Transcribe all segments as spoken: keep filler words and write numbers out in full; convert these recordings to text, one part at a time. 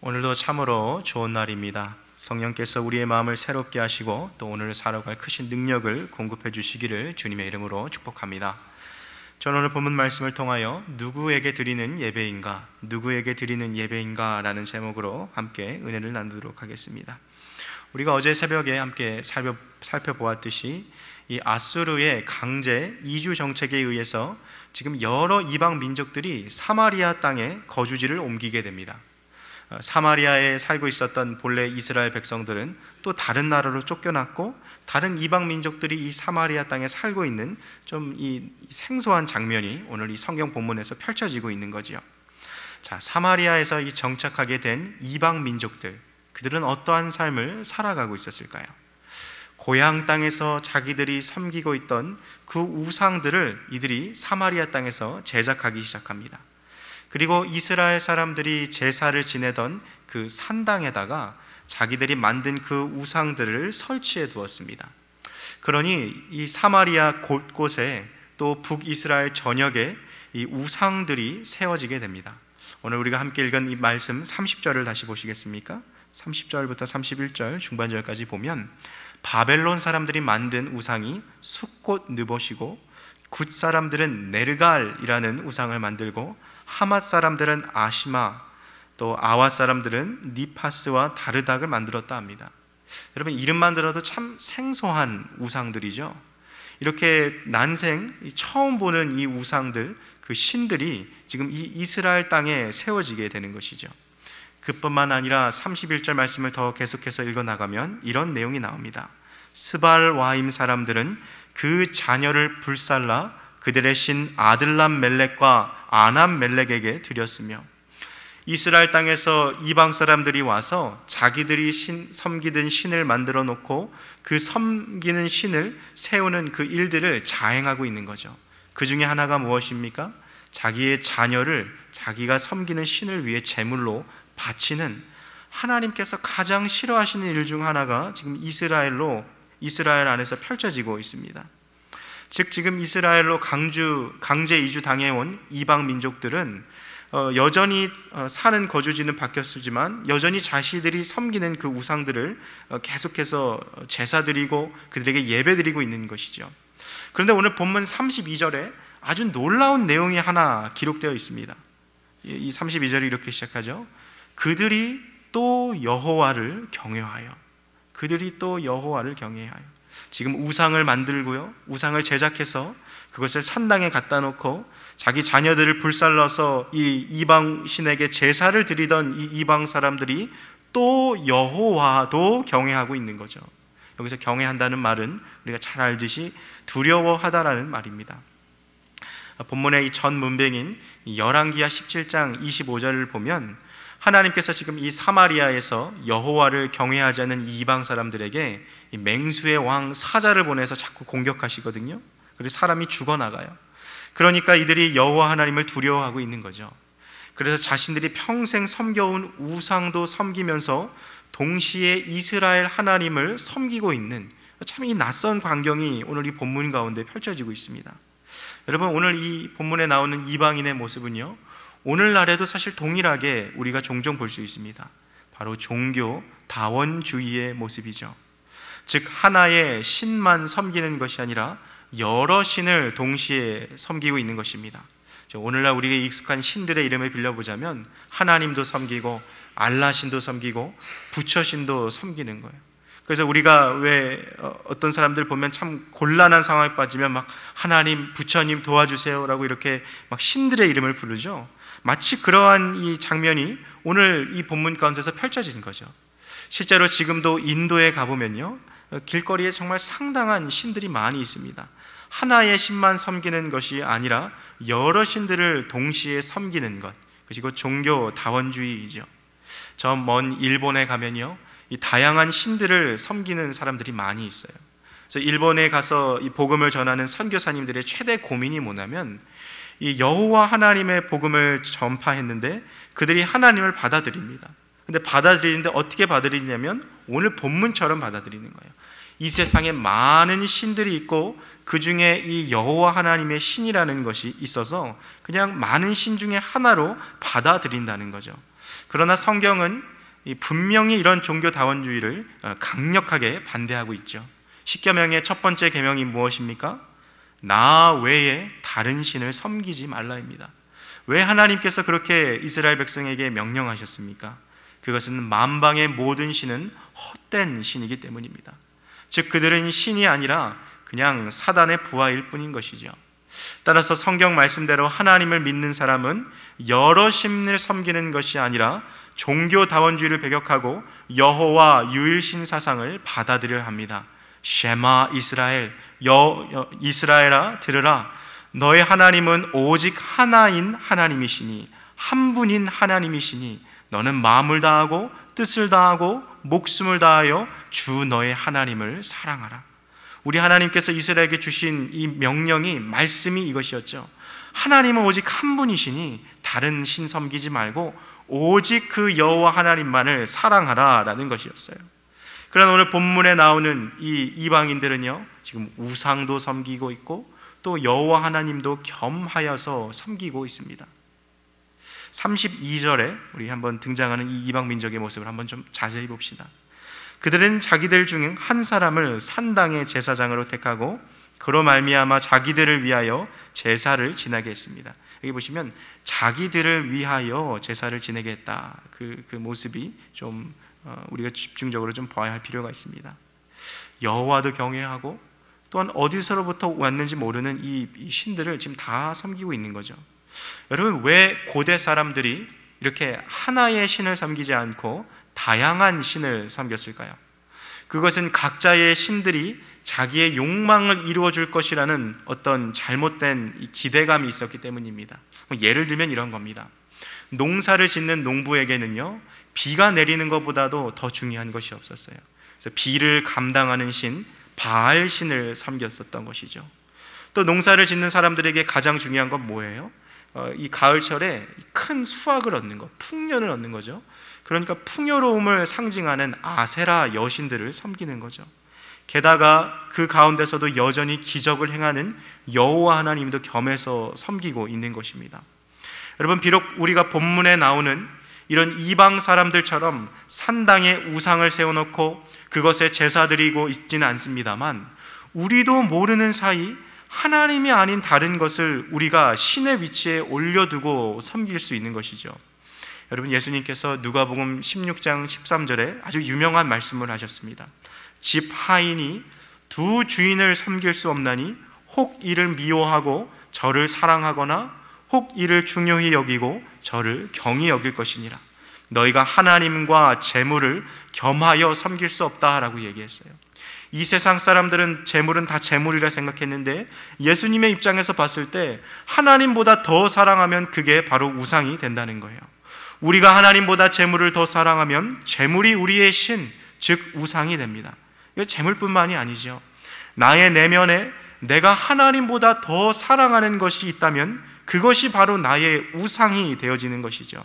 오늘도 참으로 좋은 날입니다. 성령께서 우리의 마음을 새롭게 하시고 또 오늘 살아갈 크신 능력을 공급해 주시기를 주님의 이름으로 축복합니다. 저는 오늘 본문 말씀을 통하여 누구에게 드리는 예배인가, 누구에게 드리는 예배인가 라는 제목으로 함께 은혜를 나누도록 하겠습니다. 우리가 어제 새벽에 함께 살펴, 살펴보았듯이 이 아수르의 강제 이주 정책에 의해서 지금 여러 이방 민족들이 사마리아 땅에 거주지를 옮기게 됩니다. 사마리아에 살고 있었던 본래 이스라엘 백성들은 또 다른 나라로 쫓겨났고, 다른 이방 민족들이 이 사마리아 땅에 살고 있는 좀 이 생소한 장면이 오늘 이 성경 본문에서 펼쳐지고 있는 거지요. 자, 사마리아에서 이 정착하게 된 이방 민족들, 그들은 어떠한 삶을 살아가고 있었을까요? 고향 땅에서 자기들이 섬기고 있던 그 우상들을 이들이 사마리아 땅에서 제작하기 시작합니다. 그리고 이스라엘 사람들이 제사를 지내던 그 산당에다가 자기들이 만든 그 우상들을 설치해 두었습니다. 그러니 이 사마리아 곳곳에 또 북이스라엘 전역에 이 우상들이 세워지게 됩니다. 오늘 우리가 함께 읽은 이 말씀 삼십 절을 다시 보시겠습니까? 삼십 절부터 삼십일 절 중반절까지 보면, 바벨론 사람들이 만든 우상이 숫꽃 느봇이고, 굿 사람들은 네르갈이라는 우상을 만들고, 하맛 사람들은 아시마, 또 아와 사람들은 니파스와 다르닥을 만들었다 합니다. 여러분, 이름만 들어도 참 생소한 우상들이죠. 이렇게 난생 처음 보는 이 우상들, 그 신들이 지금 이 이스라엘 땅에 세워지게 되는 것이죠. 그뿐만 아니라 삼십일 절 말씀을 더 계속해서 읽어나가면 이런 내용이 나옵니다. 스발와임 사람들은 그 자녀를 불살라 그들의 신 아들람 멜렉과 아남 멜렉에게 드렸으며, 이스라엘 땅에서 이방 사람들이 와서 자기들이 신, 섬기던 신을 만들어 놓고 그 섬기는 신을 세우는 그 일들을 자행하고 있는 거죠. 그 중에 하나가 무엇입니까? 자기의 자녀를 자기가 섬기는 신을 위해 제물로 바치는, 하나님께서 가장 싫어하시는 일 중 하나가 지금 이스라엘로 이스라엘 안에서 펼쳐지고 있습니다. 즉, 지금 이스라엘로 강주, 강제 이주 당해온 이방 민족들은 어, 여전히 어, 사는 거주지는 바뀌었지만 여전히 자신들이 섬기는 그 우상들을 어, 계속해서 제사 드리고 그들에게 예배 드리고 있는 것이죠. 그런데 오늘 본문 삼십이 절에 아주 놀라운 내용이 하나 기록되어 있습니다. 이 삼십이 절이 이렇게 시작하죠. 그들이 또 여호와를 경외하여, 그들이 또 여호와를 경외하여. 지금 우상을 만들고요, 우상을 제작해서 그것을 산당에 갖다 놓고 자기 자녀들을 불살라서 이 이방 신에게 제사를 드리던 이 이방 사람들이 또 여호와도 경외하고 있는 거죠. 여기서 경외한다는 말은 우리가 잘 알듯이 두려워하다라는 말입니다. 본문의 이 전 문맥인 열왕기하 십칠 장 이십오 절을 보면, 하나님께서 지금 이 사마리아에서 여호와를 경외하지 않는 이방 사람들에게 이 맹수의 왕 사자를 보내서 자꾸 공격하시거든요. 그리고 사람이 죽어나가요. 그러니까 이들이 여호와 하나님을 두려워하고 있는 거죠. 그래서 자신들이 평생 섬겨온 우상도 섬기면서 동시에 이스라엘 하나님을 섬기고 있는, 참 이 낯선 광경이 오늘 이 본문 가운데 펼쳐지고 있습니다. 여러분, 오늘 이 본문에 나오는 이방인의 모습은요, 오늘날에도 사실 동일하게 우리가 종종 볼 수 있습니다. 바로 종교 다원주의의 모습이죠. 즉, 하나의 신만 섬기는 것이 아니라 여러 신을 동시에 섬기고 있는 것입니다. 오늘날 우리가 익숙한 신들의 이름을 빌려보자면 하나님도 섬기고 알라신도 섬기고 부처신도 섬기는 거예요. 그래서 우리가 왜 어떤 사람들 보면 참 곤란한 상황에 빠지면 막 하나님, 부처님 도와주세요라고 이렇게 막 신들의 이름을 부르죠. 마치 그러한 이 장면이 오늘 이 본문 가운데서 펼쳐진 거죠. 실제로 지금도 인도에 가보면요, 길거리에 정말 상당한 신들이 많이 있습니다. 하나의 신만 섬기는 것이 아니라 여러 신들을 동시에 섬기는 것, 그리고 종교 다원주의이죠. 저 먼 일본에 가면요, 이 다양한 신들을 섬기는 사람들이 많이 있어요. 그래서 일본에 가서 이 복음을 전하는 선교사님들의 최대 고민이 뭐냐면, 이 여호와 하나님의 복음을 전파했는데 그들이 하나님을 받아들입니다. 근데 받아들이는데 어떻게 받아들이냐면 오늘 본문처럼 받아들이는 거예요. 이 세상에 많은 신들이 있고 그 중에 이 여호와 하나님의 신이라는 것이 있어서 그냥 많은 신 중에 하나로 받아들인다는 거죠. 그러나 성경은 분명히 이런 종교다원주의를 강력하게 반대하고 있죠. 십계명의 첫 번째 계명이 무엇입니까? 나 외에 다른 신을 섬기지 말라입니다. 왜 하나님께서 그렇게 이스라엘 백성에게 명령하셨습니까? 그것은 만방의 모든 신은 헛된 신이기 때문입니다. 즉 그들은 신이 아니라 그냥 사단의 부하일 뿐인 것이죠. 따라서 성경 말씀대로 하나님을 믿는 사람은 여러 신을 섬기는 것이 아니라 종교다원주의를 배격하고 여호와 유일신 사상을 받아들여야 합니다. 쉐마 이스라엘, 여, 여 이스라엘아 들으라. 너의 하나님은 오직 하나인 하나님이시니, 한 분인 하나님이시니 너는 마음을 다하고 뜻을 다하고 목숨을 다하여 주 너의 하나님을 사랑하라. 우리 하나님께서 이스라엘에게 주신 이 명령이, 말씀이 이것이었죠. 하나님은 오직 한 분이시니 다른 신 섬기지 말고 오직 그 여호와 하나님만을 사랑하라 라는 것이었어요. 그러나 오늘 본문에 나오는 이 이방인들은요, 지금 우상도 섬기고 있고 또 여호와 하나님도 겸하여서 섬기고 있습니다. 삼십이 절에 우리 한번 등장하는 이 이방 민족의 모습을 한번 좀 자세히 봅시다. 그들은 자기들 중 한 사람을 산당의 제사장으로 택하고 그로 말미암아 자기들을 위하여 제사를 지내게 했습니다. 여기 보시면 자기들을 위하여 제사를 지내게 했다. 그, 그 모습이 좀 우리가 집중적으로 좀 봐야 할 필요가 있습니다. 여호와도 경외하고 또한 어디서로부터 왔는지 모르는 이, 이 신들을 지금 다 섬기고 있는 거죠. 여러분, 왜 고대 사람들이 이렇게 하나의 신을 섬기지 않고 다양한 신을 섬겼을까요? 그것은 각자의 신들이 자기의 욕망을 이루어줄 것이라는 어떤 잘못된 기대감이 있었기 때문입니다. 예를 들면 이런 겁니다. 농사를 짓는 농부에게는요, 비가 내리는 것보다도 더 중요한 것이 없었어요. 그래서 비를 감당하는 신, 바알 신을 섬겼었던 것이죠. 또 농사를 짓는 사람들에게 가장 중요한 건 뭐예요? 어, 이 가을철에 큰 수확을 얻는 것, 풍년을 얻는 거죠. 그러니까 풍요로움을 상징하는 아세라 여신들을 섬기는 거죠. 게다가 그 가운데서도 여전히 기적을 행하는 여호와 하나님도 겸해서 섬기고 있는 것입니다. 여러분, 비록 우리가 본문에 나오는 이런 이방 사람들처럼 산당에 우상을 세워놓고 그것에 제사 드리고 있지는 않습니다만, 우리도 모르는 사이 하나님이 아닌 다른 것을 우리가 신의 위치에 올려두고 섬길 수 있는 것이죠. 여러분, 예수님께서 누가복음 십육 장 십삼 절에 아주 유명한 말씀을 하셨습니다. 집 하인이 두 주인을 섬길 수 없나니 혹 이를 미워하고 저를 사랑하거나 혹 이를 중요히 여기고 저를 경히 여길 것이니라. 너희가 하나님과 재물을 겸하여 섬길 수 없다라고 얘기했어요. 이 세상 사람들은 재물은 다 재물이라 생각했는데 예수님의 입장에서 봤을 때 하나님보다 더 사랑하면 그게 바로 우상이 된다는 거예요. 우리가 하나님보다 재물을 더 사랑하면 재물이 우리의 신, 즉 우상이 됩니다. 이거 재물뿐만이 아니죠. 나의 내면에 내가 하나님보다 더 사랑하는 것이 있다면 그것이 바로 나의 우상이 되어지는 것이죠.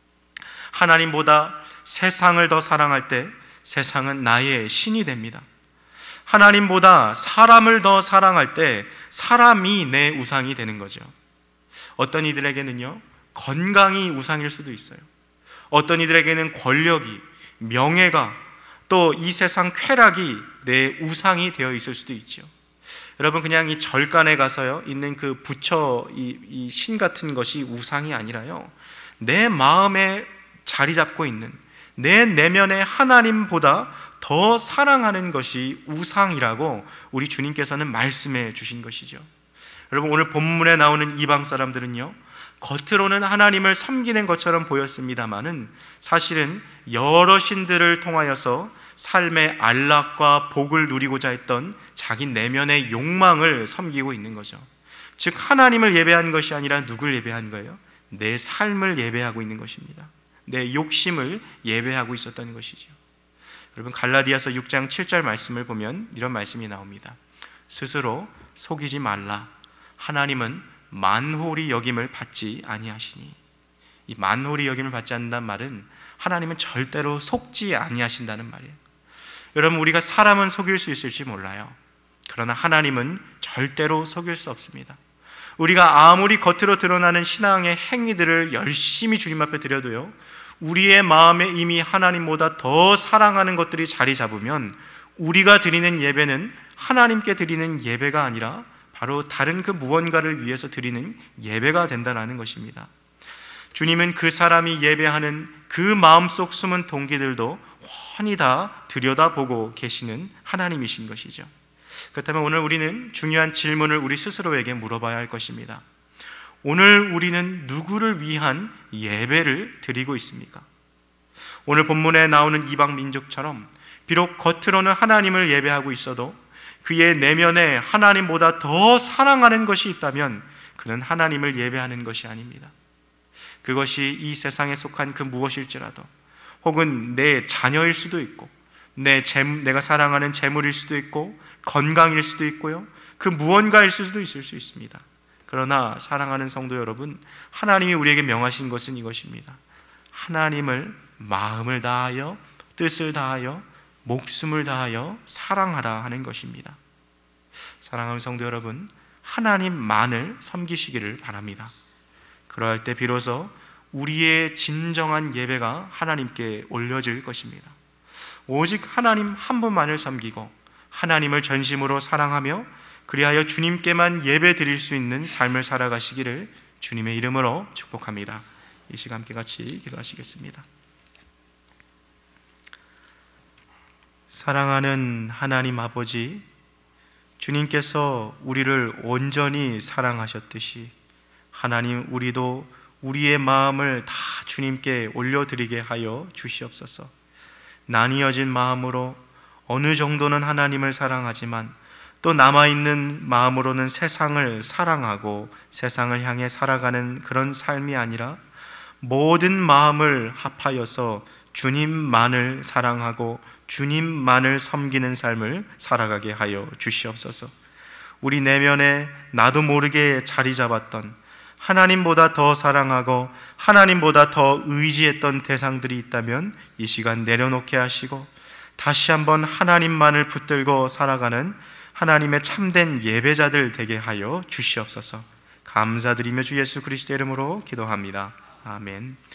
하나님보다 세상을 더 사랑할 때 세상은 나의 신이 됩니다. 하나님보다 사람을 더 사랑할 때 사람이 내 우상이 되는 거죠. 어떤 이들에게는요, 건강이 우상일 수도 있어요. 어떤 이들에게는 권력이, 명예가, 또 이 세상 쾌락이 내 우상이 되어 있을 수도 있죠. 여러분, 그냥 이 절간에 가서요 있는 그 부처 이, 이 신 같은 것이 우상이 아니라요, 내 마음에 자리 잡고 있는 내 내면의 하나님보다 더 사랑하는 것이 우상이라고 우리 주님께서는 말씀해 주신 것이죠. 여러분, 오늘 본문에 나오는 이방 사람들은요, 겉으로는 하나님을 섬기는 것처럼 보였습니다마는 사실은 여러 신들을 통하여서 삶의 안락과 복을 누리고자 했던 자기 내면의 욕망을 섬기고 있는 거죠. 즉 하나님을 예배한 것이 아니라 누굴 예배한 거예요? 내 삶을 예배하고 있는 것입니다. 내 욕심을 예배하고 있었던 것이죠. 여러분, 갈라디아서 육 장 칠 절 말씀을 보면 이런 말씀이 나옵니다. 스스로 속이지 말라. 하나님은 만홀히 여김을 받지 아니하시니. 이 만홀히 여김을 받지 않는다는 말은 하나님은 절대로 속지 아니하신다는 말이에요. 여러분, 우리가 사람은 속일 수 있을지 몰라요. 그러나 하나님은 절대로 속일 수 없습니다. 우리가 아무리 겉으로 드러나는 신앙의 행위들을 열심히 주님 앞에 드려도요, 우리의 마음에 이미 하나님보다 더 사랑하는 것들이 자리 잡으면 우리가 드리는 예배는 하나님께 드리는 예배가 아니라 바로 다른 그 무언가를 위해서 드리는 예배가 된다는 것입니다. 주님은 그 사람이 예배하는 그 마음속 숨은 동기들도 훤히 다 들여다보고 계시는 하나님이신 것이죠. 그렇다면 오늘 우리는 중요한 질문을 우리 스스로에게 물어봐야 할 것입니다. 오늘 우리는 누구를 위한 예배를 드리고 있습니까? 오늘 본문에 나오는 이방 민족처럼 비록 겉으로는 하나님을 예배하고 있어도 그의 내면에 하나님보다 더 사랑하는 것이 있다면 그는 하나님을 예배하는 것이 아닙니다. 그것이 이 세상에 속한 그 무엇일지라도, 혹은 내 자녀일 수도 있고 내 재, 내가 사랑하는 재물일 수도 있고 건강일 수도 있고요, 그 무언가일 수도 있을 수 있습니다. 그러나 사랑하는 성도 여러분, 하나님이 우리에게 명하신 것은 이것입니다. 하나님을 마음을 다하여 뜻을 다하여 목숨을 다하여 사랑하라 하는 것입니다. 사랑하는 성도 여러분, 하나님만을 섬기시기를 바랍니다. 그러할 때 비로소 우리의 진정한 예배가 하나님께 올려질 것입니다. 오직 하나님 한 분만을 섬기고 하나님을 전심으로 사랑하며 그리하여 주님께만 예배 드릴 수 있는 삶을 살아가시기를 주님의 이름으로 축복합니다. 이 시간 함께 같이 기도하시겠습니다. 사랑하는 하나님 아버지, 주님께서 우리를 온전히 사랑하셨듯이 하나님, 우리도 우리의 마음을 다 주님께 올려드리게 하여 주시옵소서. 나뉘어진 마음으로 어느 정도는 하나님을 사랑하지만 또 남아있는 마음으로는 세상을 사랑하고 세상을 향해 살아가는 그런 삶이 아니라 모든 마음을 합하여서 주님만을 사랑하고 주님만을 섬기는 삶을 살아가게 하여 주시옵소서. 우리 내면에 나도 모르게 자리 잡았던, 하나님보다 더 사랑하고 하나님보다 더 의지했던 대상들이 있다면 이 시간 내려놓게 하시고 다시 한번 하나님만을 붙들고 살아가는 하나님의 참된 예배자들 되게 하여 주시옵소서. 감사드리며 주 예수 그리스도의 이름으로 기도합니다. 아멘.